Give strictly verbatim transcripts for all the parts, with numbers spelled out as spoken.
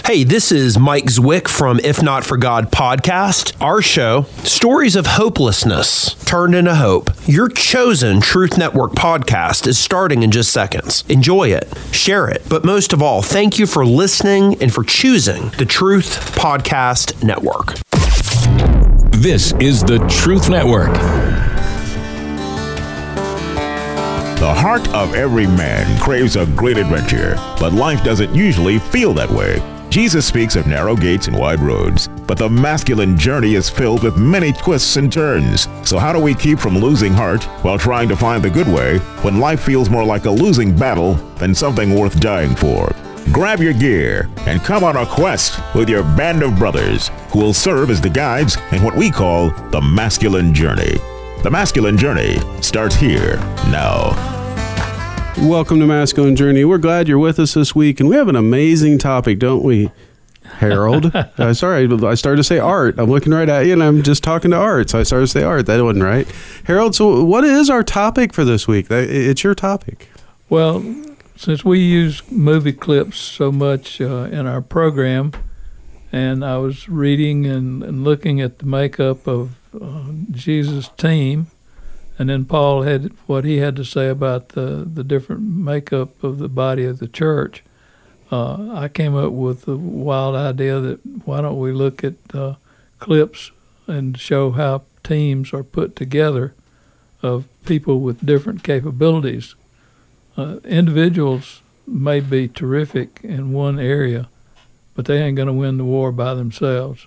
Hey, this is Mike Zwick from If Not For God podcast. Our show, Stories of Hopelessness Turned into Hope. Your chosen Truth Network podcast is starting in just seconds. Enjoy it, share it, but most of all, thank you for listening and for choosing the Truth Podcast Network. This is the Truth Network. The heart of every man craves a great adventure, but life doesn't usually feel that way. Jesus speaks of narrow gates and wide roads, but the masculine journey is filled with many twists and turns. So how do we keep from losing heart while trying to find the good way when life feels more like a losing battle than something worth dying for? Grab your gear and come on a quest with your band of brothers who will serve as the guides in what we call the masculine journey. The masculine journey starts here now. Welcome to Masculine Journey. We're glad you're with us this week, and we have an amazing topic, don't we, Harold? uh, sorry, I started to say Art. I'm looking right at you, and I'm just talking to Art, so I started to say Art. That wasn't right. Harold, so what is our topic for this week? It's your topic. Well, since we use movie clips so much uh, in our program, and I was reading and, and looking at the makeup of uh, Jesus' team, and then Paul had what he had to say about the, the different makeup of the body of the church. Uh, I came up with the wild idea that why don't we look at uh, clips and show how teams are put together of people with different capabilities. Uh, individuals may be terrific in one area, but they ain't going to win the war by themselves.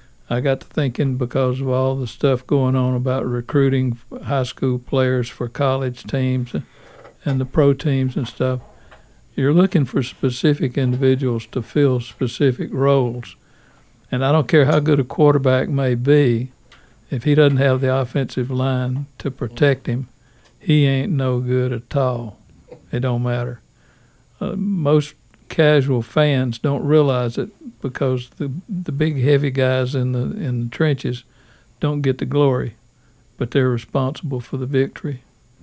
I got to thinking, because of all the stuff going on about recruiting high school players for college teams and the pro teams and stuff, you're looking for specific individuals to fill specific roles. And I don't care how good a quarterback may be, if he doesn't have the offensive line to protect him, he ain't no good at all. It don't matter. Uh, most casual fans don't realize it because the the big heavy guys in the in the trenches don't get the glory, but they're responsible for the victory.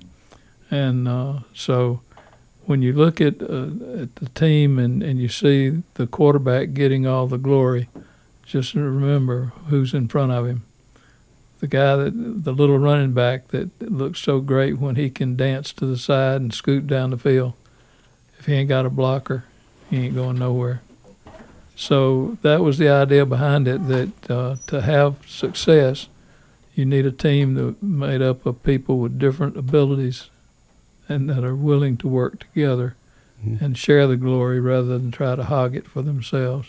And uh, so when you look at uh, at the team and, and you see the quarterback getting all the glory, just remember who's in front of him. The guy that the little running back that looks so great when he can dance to the side and scoot down the field. If he ain't got a blocker, he ain't going nowhere. So that was the idea behind it, that uh, to have success, you need a team that made up of people with different abilities and that are willing to work together mm-hmm. and share the glory rather than try to hog it for themselves.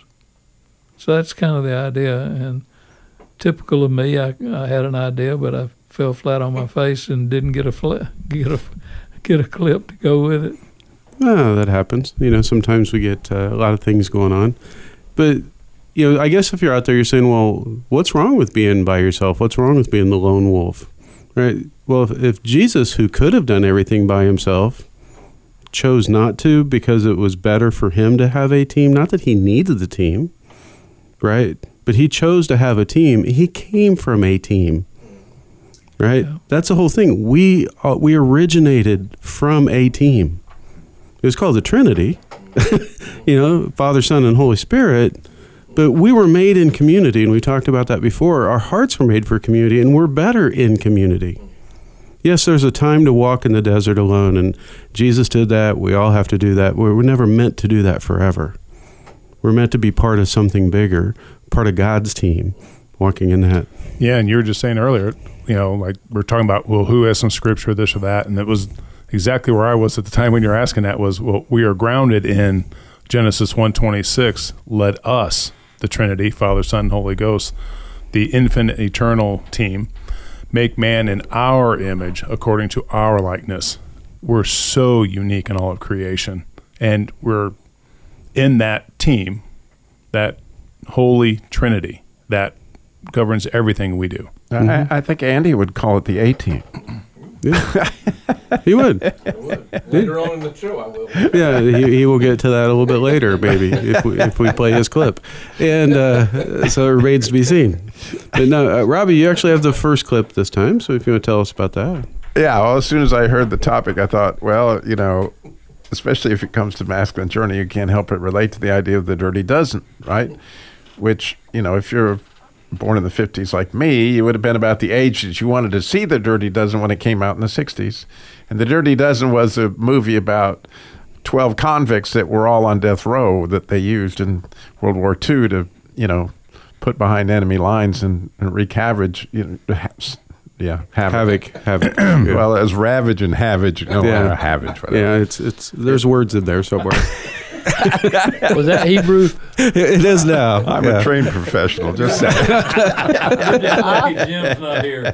So that's kind of the idea. And typical of me, I, I had an idea, but I fell flat on my face and didn't get a fl- get a get a clip to go with it. Oh, that happens. You know, sometimes we get uh, a lot of things going on. But, you know, I guess if you're out there, you're saying, well, what's wrong with being by yourself? What's wrong with being the lone wolf? Right? Well, if, if Jesus, who could have done everything by himself, chose not to because it was better for him to have a team, not that he needed the team, right? But he chose to have a team. He came from a team, right? Yeah. That's the whole thing. We uh, we originated from a team. It was called the Trinity, you know, Father, Son, and Holy Spirit, but we were made in community, and we talked about that before. Our hearts were made for community, and we're better in community. Yes, there's a time to walk in the desert alone, and Jesus did that. We all have to do that. We're, we're never meant to do that forever. We're meant to be part of something bigger, part of God's team, walking in that. Yeah, and you were just saying earlier, you know, like we're talking about, well, who has some scripture, this or that, and it was exactly where I was at the time when you're asking that was, well, we are grounded in Genesis one twenty-six. Let us, the Trinity, Father, Son, and Holy Ghost, the infinite eternal team, make man in our image according to our likeness. We're so unique in all of creation, and we're in that team, that holy Trinity that governs everything we do. Mm-hmm. I, I think Andy would call it the A-team. Yeah. He would. I would. Later on in the show, I will. Yeah, he, he will get to that a little bit later, maybe, if we, if we play his clip. And uh, so it remains to be seen. But no, uh, Robbie, you actually have the first clip this time, so if you want to tell us about that. Yeah, well, as soon as I heard the topic, I thought, well, you know, especially if it comes to masculine journey, you can't help but relate to the idea of the Dirty Dozen, right? Which, you know, if you're born in the fifties like me, you would have been about the age that you wanted to see the Dirty Dozen when it came out in the sixties. And the Dirty Dozen was a movie about twelve convicts that were all on death row that they used in World War Two to, you know, put behind enemy lines and, and wreak havoc. You know, ha- yeah, havoc. Havoc. Havoc. Yeah. Well, as ravage and havage. No, Yeah. yeah. Havage. Whatever. Yeah, it's it's there's words in there somewhere. Was that Hebrew? It is now. I'm Yeah. a trained professional. Just saying. Jim's not here.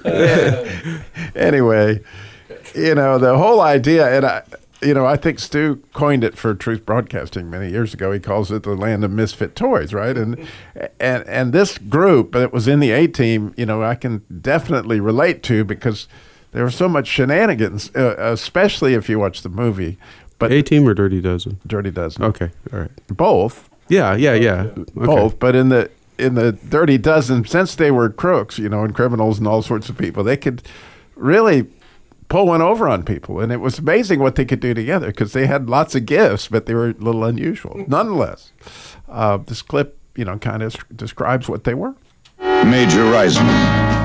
Anyway, you know, the whole idea, and I, you know, I think Stu coined it for Truth Broadcasting many years ago. He calls it the land of misfit toys, right? And and and this group that was in the A Team, you know, I can definitely relate to because there was so much shenanigans, uh, especially if you watch the movie. But A-Team or Dirty Dozen? Dirty Dozen, Okay, all right. both, Yeah, yeah, yeah. Okay. both. But in the in the Dirty Dozen, since they were crooks, you know, and criminals and all sorts of people, they could really pull one over on people. And it was amazing what they could do together because they had lots of gifts, but they were a little unusual. Nonetheless, uh, this clip, you know, kind of describes what they were. Major Reisman,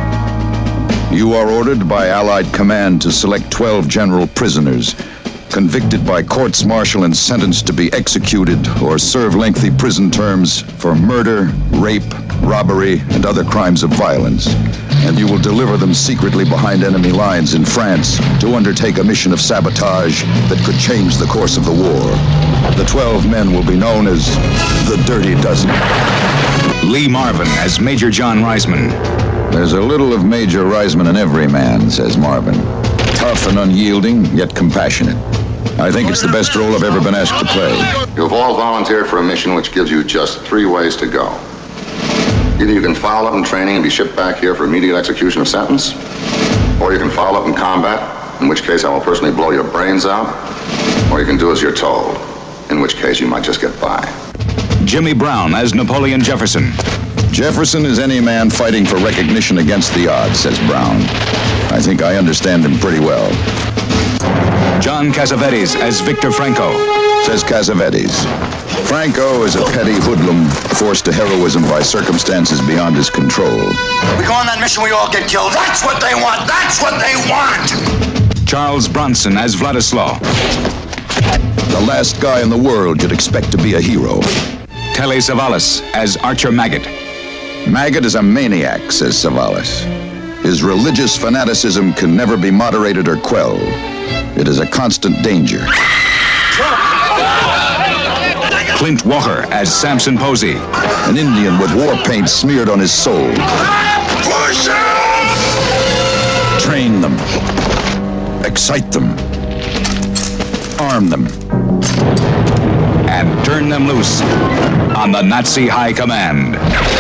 you are ordered by Allied command to select twelve general prisoners convicted by courts martial and sentenced to be executed or serve lengthy prison terms for murder, rape, robbery, and other crimes of violence. And you will deliver them secretly behind enemy lines in France to undertake a mission of sabotage that could change the course of the war. The twelve men will be known as the Dirty Dozen. Lee Marvin as Major John Reisman. There's a little of Major Reisman in every man, says Marvin. Tough and unyielding, yet compassionate. I think it's the best role I've ever been asked to play. You've all volunteered for a mission which gives you just three ways to go. Either you can follow up in training and be shipped back here for immediate execution of sentence, or you can follow up in combat, in which case I will personally blow your brains out, or you can do as you're told, in which case you might just get by. Jimmy Brown as Napoleon Jefferson. Jefferson is any man fighting for recognition against the odds, says Brown. I think I understand him pretty well. John Cassavetes as Victor Franco. Says Cassavetes. Franco is a petty hoodlum forced to heroism by circumstances beyond his control. We go on that mission, we all get killed. That's what they want. That's what they want. Charles Bronson as Vladislaw. The last guy in the world you'd expect to be a hero. Telly Savalas as Archer Maggot. Maggot is a maniac, says Savalas. His religious fanaticism can never be moderated or quelled. It is a constant danger. Clint Walker as Samson Posey. An Indian with war paint smeared on his soul. Push Train them. Excite them. Arm them. And turn them loose on the Nazi High Command.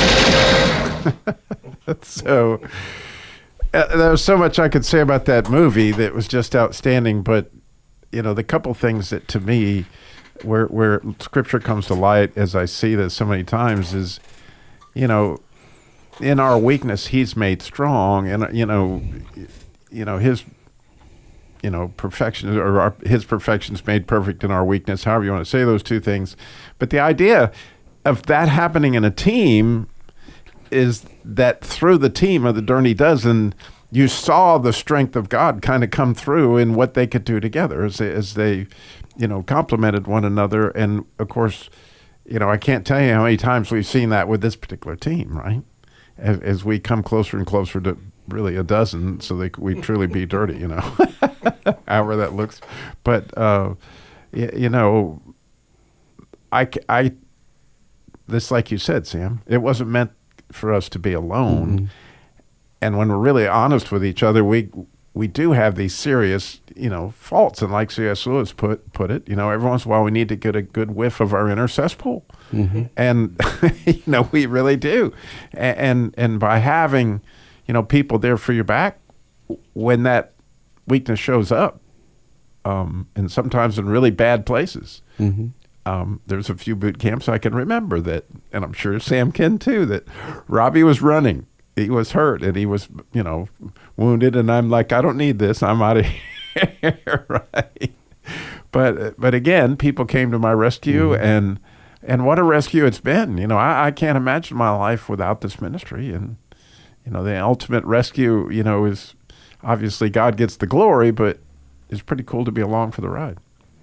So uh, there was so much I could say about that movie that was just outstanding. But, you know, the couple things that to me, where where Scripture comes to light, as I see this so many times, is, you know, in our weakness, He's made strong, and you know, you know His, you know, perfection or our, His perfection is made perfect in our weakness. However you want to say those two things, but the idea of that happening in a team is that through the team of the Dirty Dozen, you saw the strength of God kind of come through in what they could do together as they, as they, you know, complemented one another. And of course, you know, I can't tell you how many times we've seen that with this particular team, right? As, as we come closer and closer to really a dozen, so they we truly be dirty, you know, however that looks. But, uh, you, you know, I, I, this, like you said, Sam, it wasn't meant for us to be alone. Mm-hmm. And when we're really honest with each other, we we do have these serious, you know, faults. And like C S Lewis put put it, you know, every once in a while we need to get a good whiff of our inner cesspool. Mm-hmm. And, you know, we really do. And, and and by having, you know, people there for your back when that weakness shows up, um, and sometimes in really bad places. Mm-hmm. Um, there's a few boot camps I can remember that, and I'm sure Sam can too, that Robbie was running. He was hurt and he was, you know, wounded. And I'm like, I don't need this. I'm out of here, right? But but again, people came to my rescue, mm-hmm. and and what a rescue it's been. You know, I, I can't imagine my life without this ministry. And you know, the ultimate rescue, you know, is obviously God gets the glory, but it's pretty cool to be along for the ride.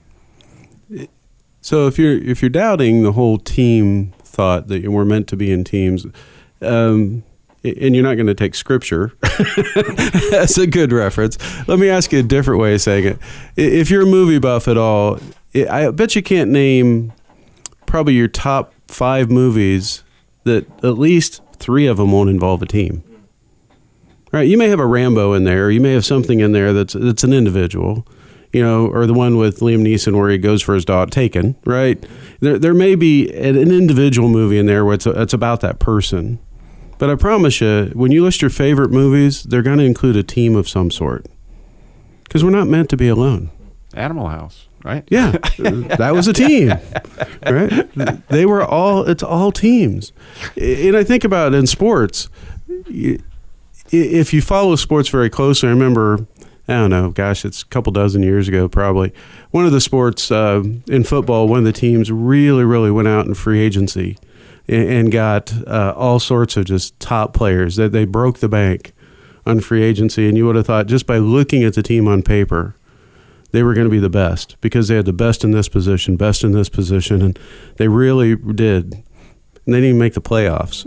So if you're if you're doubting the whole team thought that we're meant to be in teams, um, and you're not going to take Scripture as a good reference, let me ask you a different way of saying it. If you're a movie buff at all, I bet you can't name probably your top five movies that at least three of them won't involve a team. Right? You may have a Rambo in there, or you may have something in there that's that's an individual, you know, or the one with Liam Neeson where he goes for his dog, Taken, right? There there may be an, an individual movie in there where it's, it's about that person. But I promise you, when you list your favorite movies, they're going to include a team of some sort. Because we're not meant to be alone. Animal House, right? Yeah, that was a team, right? They were all, it's all teams. And I think about it in sports. If you follow sports very closely, I remember, I don't know, gosh, it's a couple dozen years ago probably, one of the sports uh, in football, one of the teams really, really went out in free agency and, and got uh, all sorts of just top players. That they broke the bank on free agency, and you would have thought just by looking at the team on paper, they were going to be the best because they had the best in this position, best in this position, and they really did. And they didn't even make the playoffs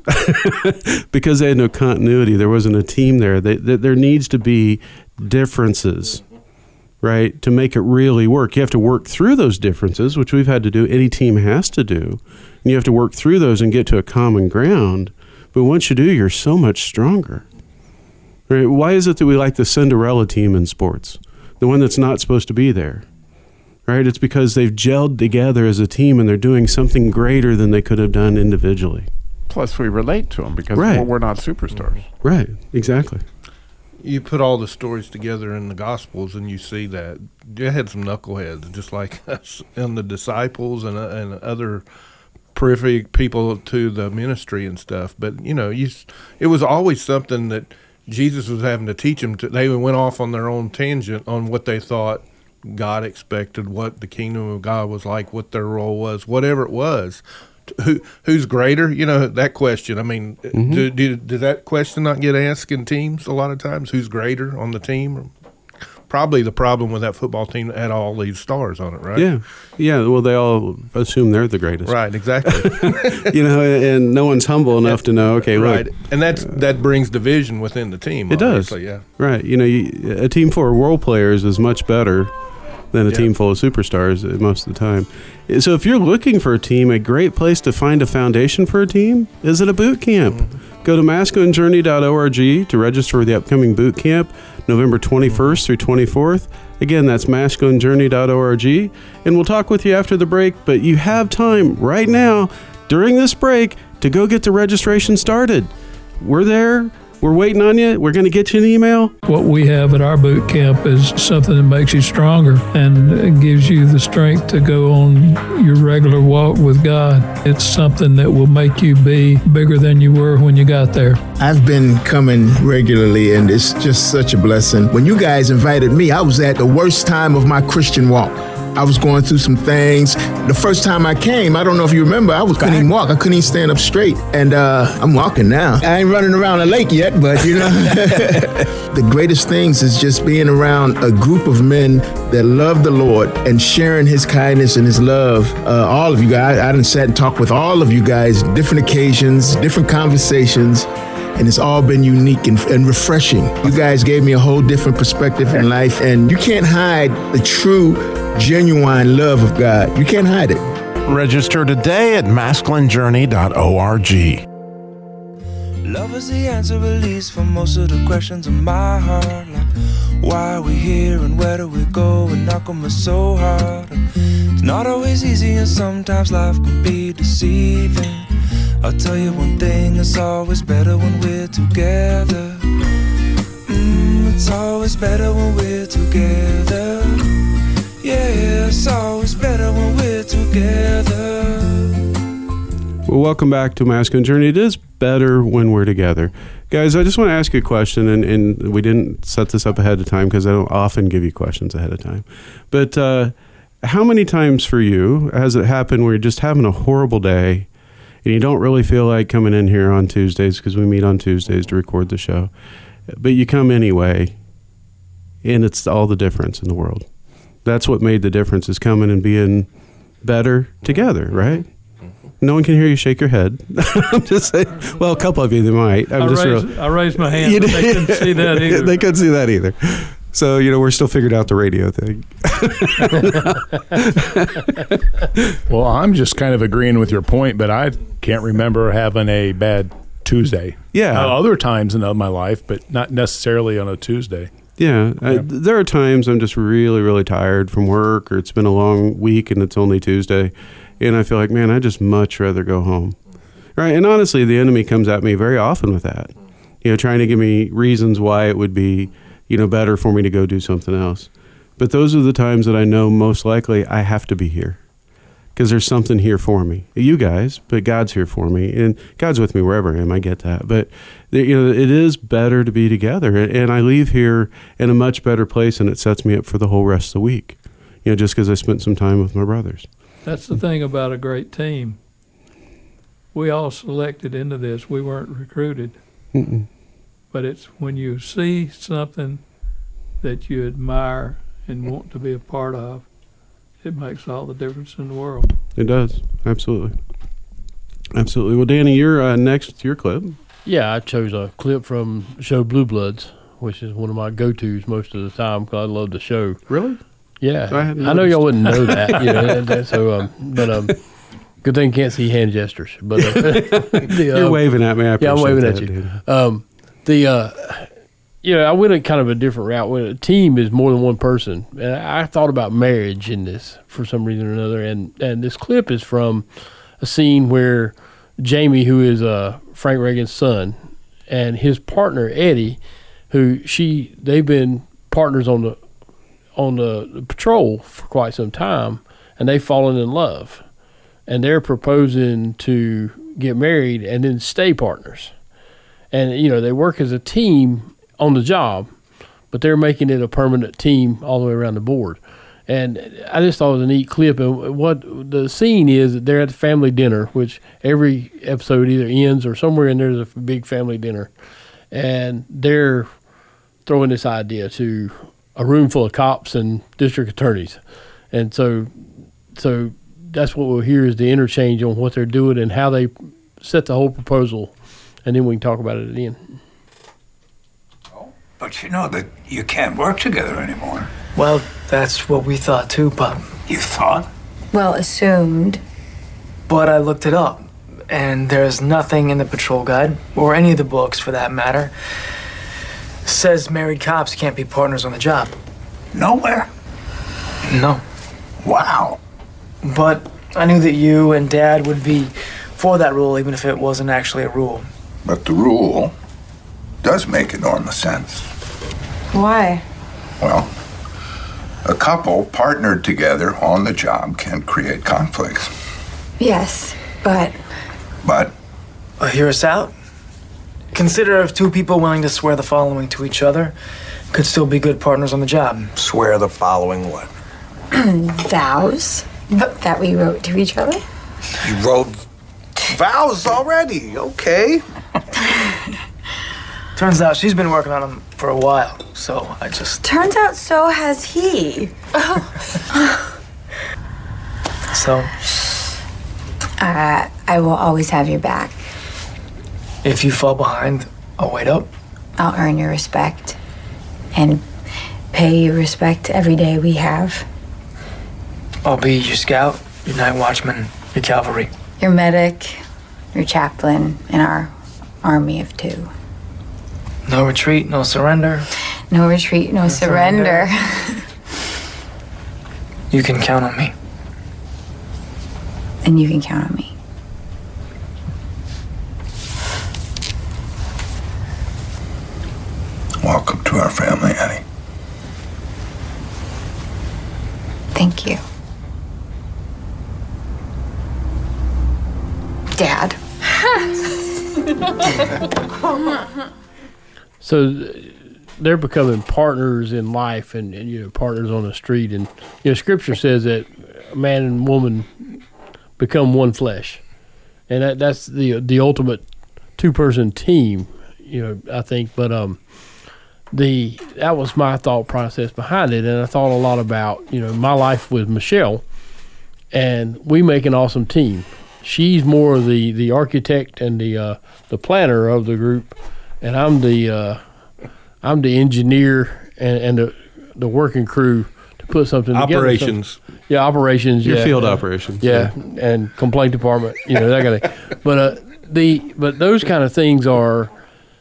because they had no continuity. There wasn't a team there. They, they, there needs to be differences, right, to make it really work. You have to work through those differences, which we've had to do. Any team has to do. And you have to work through those and get to a common ground. But once you do, you're so much stronger. Right? Why is it that we like the Cinderella team in sports, the one that's not supposed to be there? Right? It's because they've gelled together as a team and they're doing something greater than they could have done individually. Plus, we relate to them because right. we're not superstars. Right, exactly. You put all the stories together in the Gospels and you see that you had some knuckleheads just like us and the disciples and, uh, and other periphery people to the ministry and stuff. But, you know, you, it was always something that Jesus was having to teach them. To, they went off on their own tangent on what they thought God expected, what the kingdom of God was like, what their role was, whatever it was. Who who's greater? You know, that question. I mean, mm-hmm. do, do, does that question not get asked in teams a lot of times? Who's greater on the team? Probably the problem with that football team that had all these stars on it, right? Yeah, yeah. Well, they all assume they're the greatest, right? Exactly. You know, and no one's humble enough to know. Okay, right. Look, and that's that brings division within the team. It does. Yeah. Right. You know, you, a team full of role players is much better than a yeah. team full of superstars most of the time. So if you're looking for a team, a great place to find a foundation for a team is at a boot camp. Mm-hmm. Go to masculine journey dot org to register for the upcoming boot camp, November twenty-first mm-hmm. through twenty-fourth. Again, that's masculine journey dot org. And we'll talk with you after the break, but you have time right now during this break to go get the registration started. We're there. We're waiting on you. We're going to get you an email. What we have at our boot camp is something that makes you stronger and gives you the strength to go on your regular walk with God. It's something that will make you be bigger than you were when you got there. I've been coming regularly, and it's just such a blessing. When you guys invited me, I was at the worst time of my Christian walk. I was going through some things. The first time I came, I don't know if you remember, I was, couldn't even walk. I couldn't even stand up straight. And uh, I'm walking now. I ain't running around a lake yet, but you know. The greatest things is just being around a group of men that love the Lord and sharing his kindness and his love. Uh, all of you guys, I done sat and talked with all of you guys, different occasions, different conversations. And it's all been unique and, and refreshing. You guys gave me a whole different perspective in life, and you can't hide the true, genuine love of God. You can't hide it. Register today at masculine journey dot org. Love is the answer, at least, for most of the questions in my heart. Like, why are we here and where do we go? And knock on me so hard. It's not always easy, and sometimes life can be deceiving. I'll tell you one thing, it's always better when we're together. Mm, it's always better when we're together. Yeah, it's always better when we're together. Well, welcome back to Masculine Journey. It is better when we're together. Guys, I just want to ask you a question, and, and we didn't set this up ahead of time because I don't often give you questions ahead of time. But uh, how many times for you has it happened where you're just having a horrible day and you don't really feel like coming in here on Tuesdays because we meet on Tuesdays to record the show, but you come anyway, and it's all the difference in the world. That's what made the difference, is coming and being better together, right? No one can hear you shake your head. I'm just saying. Well, a couple of you, they might. I'm I, just raised, real, I raised my hand, but they couldn't see that either. They couldn't see that either. So, you know, we're still figuring out the radio thing. Well, I'm just kind of agreeing with your point, but I can't remember having a bad Tuesday. Yeah. Uh, other times in my life, but not necessarily on a Tuesday. Yeah, yeah. I, there are times I'm just really, really tired from work, or it's been a long week and it's only Tuesday, and I feel like, man, I'd just much rather go home. Right? And honestly, the enemy comes at me very often with that, you know, trying to give me reasons why it would be, you know, better for me to go do something else. But those are the times that I know most likely I have to be here, because there's something here for me. You guys, but God's here for me, and God's with me wherever I am. I get that. But, you know, it is better to be together, and I leave here in a much better place, and it sets me up for the whole rest of the week, you know, just because I spent some time with my brothers. That's the thing about a great team. We all selected into this. We weren't recruited. Mm-mm. But it's when you see something that you admire and want to be a part of, it makes all the difference in the world. It does. Absolutely. Absolutely. Well, Danny, you're uh, next with your clip. Yeah, I chose a clip from the show Blue Bloods, which is one of my go-tos most of the time because I love the show. Really? Yeah. I, hadn't I know y'all wouldn't know noticed. that. You know, that, that, so, um, but um, good thing you can't see hand gestures. But uh, the, You're um, waving at me. I Yeah, I'm appreciate waving that, at you. dude. Um, the uh, you know, I went a kind of a different route. When a team is more than one person, and I thought about marriage in this for some reason or another. And and this clip is from a scene where Jamie, who is uh, Frank Reagan's son, and his partner Eddie, who she they've been partners on the on the, the patrol for quite some time, and they've fallen in love, and they're proposing to get married and then stay partners. And, you know, they work as a team on the job, but they're making it a permanent team all the way around the board. And I just thought it was a neat clip. And what the scene is, that they're at the family dinner, which every episode either ends or somewhere in there's a big family dinner. And they're throwing this idea to a room full of cops and district attorneys. And so, so that's what we'll hear is the interchange on what they're doing and how they set the whole proposal. And then we can talk about it at the end. But you know that you can't work together anymore. Well, that's what we thought too, but... You thought? Well, assumed. But I looked it up, and there's nothing in the patrol guide, or any of the books for that matter, says married cops can't be partners on the job. Nowhere? No. Wow. But I knew that you and Dad would be for that rule, even if it wasn't actually a rule. But the rule does make enormous sense. Why? Well, a couple partnered together on the job can create conflicts. Yes, but... But? Uh, hear us out. Consider if two people willing to swear the following to each other could still be good partners on the job. Swear the following what? Vows that we wrote to each other. You wrote vows already, okay. Turns out she's been working on them for a while, so I just... Turns out so has he. So? Uh, I will always have your back. If you fall behind, I'll wait up. I'll earn your respect and pay you respect every day we have. I'll be your scout, your night watchman, your cavalry. Your medic, your chaplain, and our army of two. No retreat, no surrender. No retreat, no, no surrender. surrender. You can count on me. And you can count on me. Welcome to our family, Annie. Thank you. Dad. So they're becoming partners in life and, and you know partners on the street. And you know, Scripture says that man and woman become one flesh, and that, that's the the ultimate two person team. You know, I think, but um, the that was my thought process behind it, and I thought a lot about you know my life with Michelle, and we make an awesome team. She's more the, the architect and the uh, the planner of the group, and I'm the uh, I'm the engineer and, and the the working crew to put something together. Operations. So, yeah, operations. Your yeah, field uh, operations. Yeah, yeah, and complaint department. You know that kind of thing. But uh, the but those kind of things are,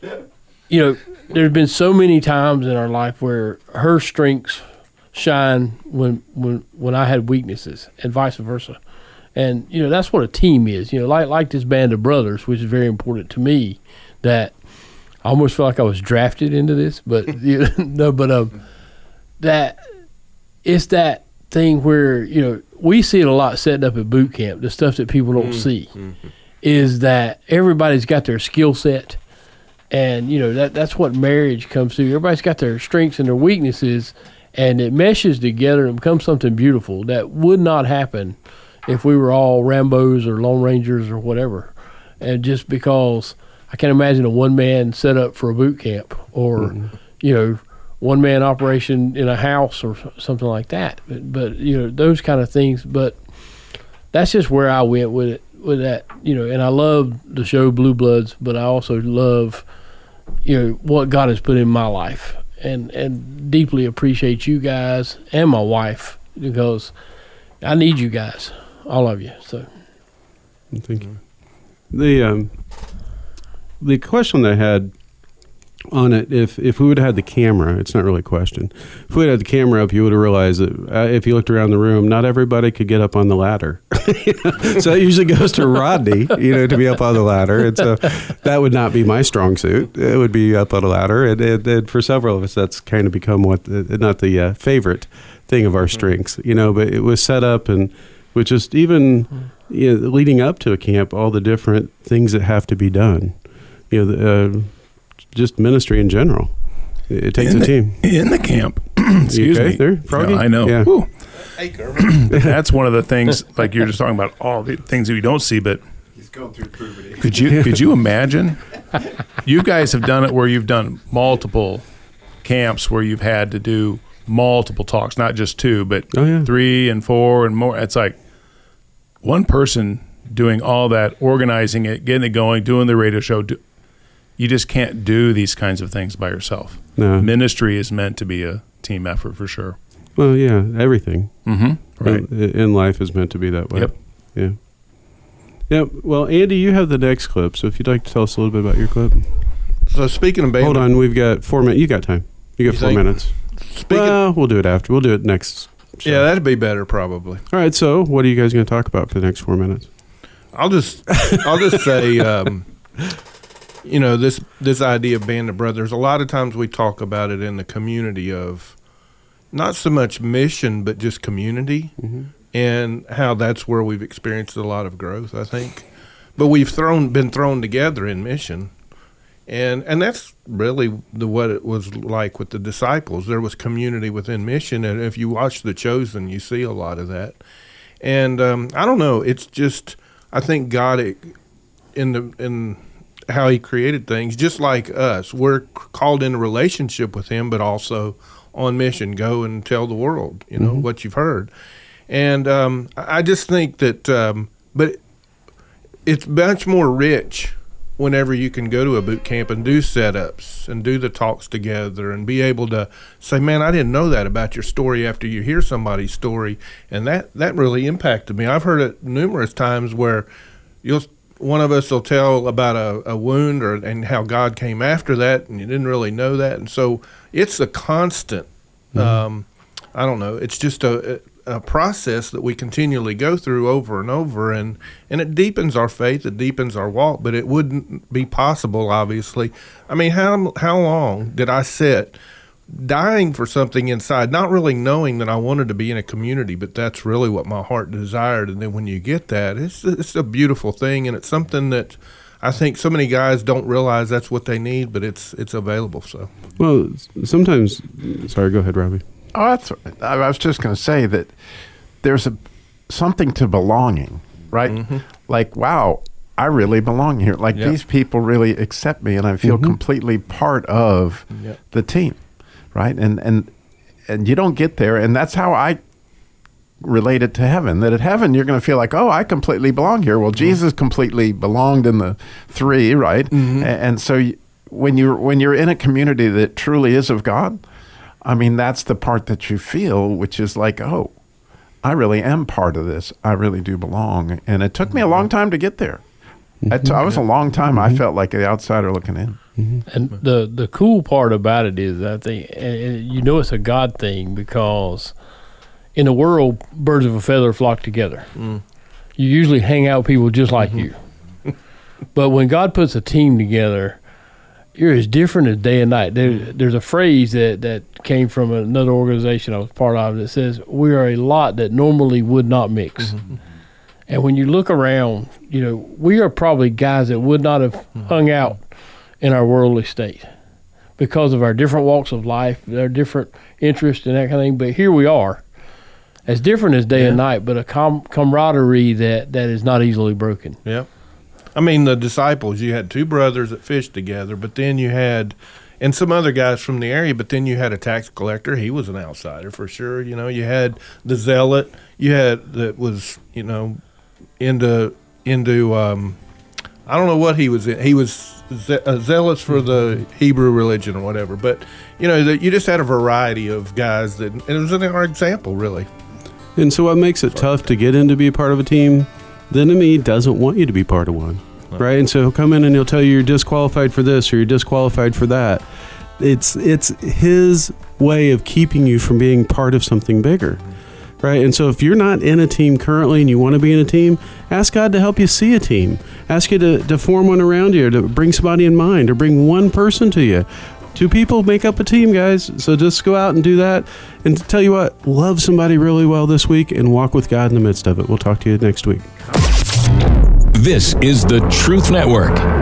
you know, there's been so many times in our life where her strengths shine when when when I had weaknesses, and vice versa. And, you know, that's what a team is, you know, like like this band of brothers, which is very important to me, that I almost feel like I was drafted into this, but, you know, no, but um, that it's that thing where, you know, we see it a lot setting up at boot camp, the stuff that people don't mm-hmm. see, mm-hmm. is that everybody's got their skill set. And, you know, that that's what marriage comes to. Everybody's got their strengths and their weaknesses, and it meshes together and becomes something beautiful that would not happen if we were all Rambos or Lone Rangers or whatever. And just because I can't imagine a one-man setup for a boot camp or, mm-hmm. you know, one-man operation in a house or something like that. But, but, you know, those kind of things. But that's just where I went with it, with that, you know, and I love the show Blue Bloods, but I also love, you know, what God has put in my life, and, and deeply appreciate you guys and my wife, because I need you guys. All of you. So, thank you. The um, the question I had on it, if if we would have had the camera, it's not really a question. If we would have had the camera up, you would have realized that uh, if you looked around the room, not everybody could get up on the ladder. So that usually goes to Rodney, you know, to be up on the ladder, and so that would not be my strong suit. It would be up on a ladder, and, and, and for several of us, that's kind of become what the, not the uh, favorite thing of our strengths, you know. But it was set up and. Which is even you know, leading up to a camp, all the different things that have to be done. You know, the, uh, just ministry in general. It, it takes in a the, team. In the camp. Excuse okay? me. There, Froggy? No, I know. Yeah. Hey, Kermit. That's one of the things, like you're just talking about all the things that we don't see, but he's going through puberty. Could you, could you imagine? You guys have done it where you've done multiple camps where you've had to do multiple talks, not just two, but oh, yeah. three and four and more. It's like one person doing all that, organizing it, getting it going, doing the radio show. Do, you just can't do these kinds of things by yourself. No. Ministry is meant to be a team effort for sure. Well, yeah, everything. Mm-hmm. Right. In, in life is meant to be that way. Yep. Yeah. Yeah. Well, Andy, you have the next clip, so if you'd like to tell us a little bit about your clip. So speaking of band, hold on, we've got four minutes. You got time. You got you four think? minutes. Speaking well, we'll do it after. We'll do it next. So. Yeah, that'd be better probably. All right. So, what are you guys going to talk about for the next four minutes? I'll just, I'll just say, um, you know, this this idea of Band of Brothers. A lot of times we talk about it in the community of, not so much mission, but just community, mm-hmm. and how that's where we've experienced a lot of growth, I think. But we've thrown been thrown together in mission. And and that's really the what it was like with the disciples. There was community within mission, and if you watch The Chosen, you see a lot of that. And um, I don't know, it's just I think God in the in how He created things, just like us, we're called in a relationship with Him, but also on mission. Go and tell the world, you know, mm-hmm. what you've heard. And um, I just think that, um, but it's much more rich whenever you can go to a boot camp and do setups and do the talks together and be able to say, man, I didn't know that about your story after you hear somebody's story. And that, that really impacted me. I've heard it numerous times where you'll one of us will tell about a, a wound or and how God came after that, and you didn't really know that. And so it's a constant, mm-hmm. um, I don't know, it's just a, a process that we continually go through over and over, and, and it deepens our faith, it deepens our walk, but it wouldn't be possible, obviously. I mean, how how long did I sit dying for something inside, not really knowing that I wanted to be in a community, but that's really what my heart desired. And then when you get that, it's it's a beautiful thing, and it's something that I think so many guys don't realize that's what they need, but it's it's available. So, well, sometimes. Sorry, go ahead, Robbie. Oh, that's. I was just going to say that there's a something to belonging, right? Mm-hmm. Like, wow, I really belong here. Like yep. these people really accept me, and I feel mm-hmm. completely part of yep. the team, right? And and and you don't get there, and that's how I relate it to heaven. That at heaven you're going to feel like, oh, I completely belong here. Well, mm-hmm. Jesus completely belonged in the three, right? Mm-hmm. And, and so you, when you're when you're in a community that truly is of God, I mean, that's the part that you feel, which is like, oh, I really am part of this. I really do belong. And it took me a long time to get there. Mm-hmm. I, t- I was a long time. Mm-hmm. I felt like the outsider looking in. Mm-hmm. And the the cool part about it is, I think, and you know, it's a God thing, because in the world, birds of a feather flock together. Mm. You usually hang out with people just like mm-hmm. you. But when God puts a team together, you're as different as day and night. There, there's a phrase that, that came from another organization I was part of that says, we are a lot that normally would not mix. Mm-hmm. And when you look around, you know, we are probably guys that would not have mm-hmm. hung out in our worldly state because of our different walks of life, our different interests and that kind of thing. But here we are, as different as day yeah. and night, but a com- camaraderie that, that is not easily broken. Yeah. I mean, the disciples, you had two brothers that fished together, but then you had, and some other guys from the area, but then you had a tax collector. He was an outsider for sure. You know, you had the zealot. You had that was, you know, into, into um, I don't know what he was in. He was ze- uh, zealous for the Hebrew religion or whatever. But, you know, the, you just had a variety of guys that, and it was in our example, really. And so what makes it tough to get in to be a part of a team? The enemy doesn't want you to be part of one, right? And so he'll come in and he'll tell you you're disqualified for this or you're disqualified for that. It's it's his way of keeping you from being part of something bigger, right? And so if you're not in a team currently and you want to be in a team, ask God to help you see a team. Ask you to, to form one around you, or to bring somebody in mind, or bring one person to you. Two people make up a team, guys. So just go out and do that. And to tell you what, love somebody really well this week and walk with God in the midst of it. We'll talk to you next week. This is the Truth Network.